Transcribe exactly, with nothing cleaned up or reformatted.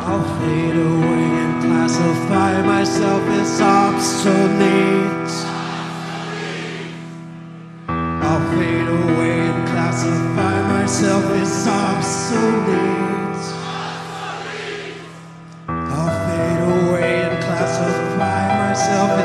I'll fade away and classify myself as obsolete. I'll fade away and classify myself as obsolete. I'll fade away and classify myself